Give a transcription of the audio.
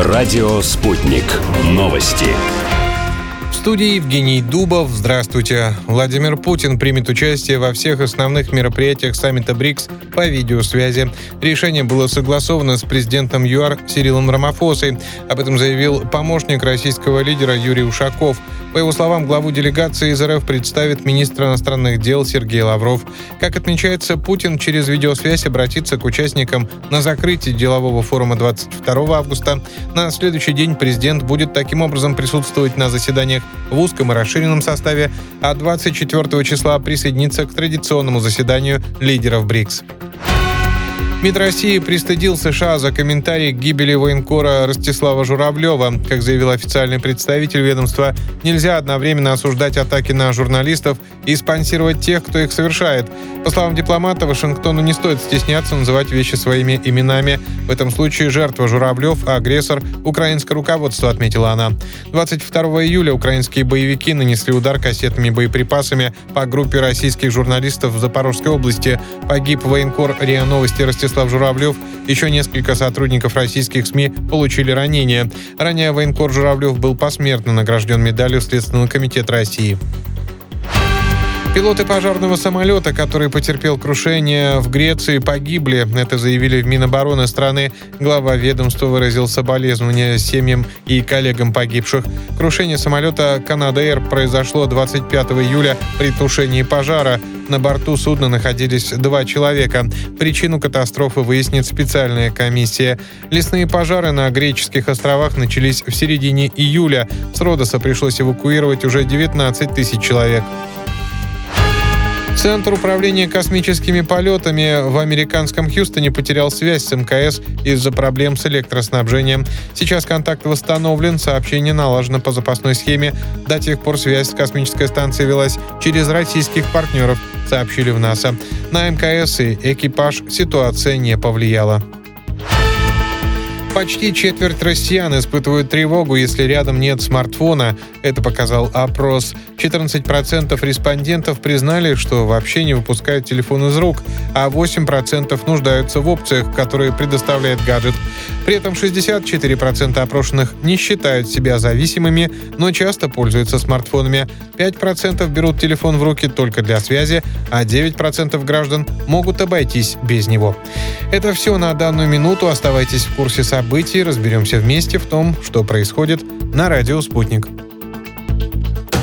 Радио «Спутник». Новости. В студии Евгений Дубов. Здравствуйте. Владимир Путин примет участие во всех основных мероприятиях саммита БРИКС по видеосвязи. Решение было согласовано с президентом ЮАР Сирилом Рамафосой. Об этом заявил помощник российского лидера Юрий Ушаков. По его словам, главу делегации из РФ представит министр иностранных дел Сергей Лавров. Как отмечается, Путин через видеосвязь обратится к участникам на закрытие делового форума 22 августа. На следующий день президент будет таким образом присутствовать на заседаниях в узком и расширенном составе, а 24 числа присоединиться к традиционному заседанию лидеров БРИКС. МИД России пристыдил США за комментарий к гибели военкора Ростислава Журавлева. Как заявил официальный представитель ведомства, нельзя одновременно осуждать атаки на журналистов и спонсировать тех, кто их совершает. По словам дипломата, Вашингтону не стоит стесняться называть вещи своими именами. В этом случае жертва Журавлев, а агрессор — украинское руководство, отметила она. 22 июля украинские боевики нанесли удар кассетными боеприпасами по группе российских журналистов в Запорожской области. Погиб военкор РИА Новости Ростислав Журавлев. Еще несколько сотрудников российских СМИ получили ранения. Ранее военкор Журавлев был посмертно награжден медалью Следственного комитета России. Пилоты пожарного самолета, который потерпел крушение в Греции, погибли. Это заявили в Минобороны страны. Глава ведомства выразил соболезнования семьям и коллегам погибших. Крушение самолета «Канада-Эйр» произошло 25 июля при тушении пожара. На борту судна находились 2 человека. Причину катастрофы выяснит специальная комиссия. Лесные пожары на греческих островах начались в середине июля. С Родоса пришлось эвакуировать уже 19 тысяч человек. Центр управления космическими полетами в американском Хьюстоне потерял связь с МКС из-за проблем с электроснабжением. Сейчас контакт восстановлен, сообщение налажено по запасной схеме. До тех пор связь с космической станцией велась через российских партнеров, сообщили в НАСА. На МКС и экипаж ситуация не повлияла. Почти четверть россиян испытывают тревогу, если рядом нет смартфона. Это показал опрос. 14% респондентов признали, что вообще не выпускают телефон из рук, а 8% нуждаются в опциях, которые предоставляет гаджет. При этом 64% опрошенных не считают себя зависимыми, но часто пользуются смартфонами. 5% берут телефон в руки только для связи, а 9% граждан могут обойтись без него. Это все на данную минуту. Оставайтесь в курсе событий. Разберемся вместе в том, что происходит на радио «Спутник».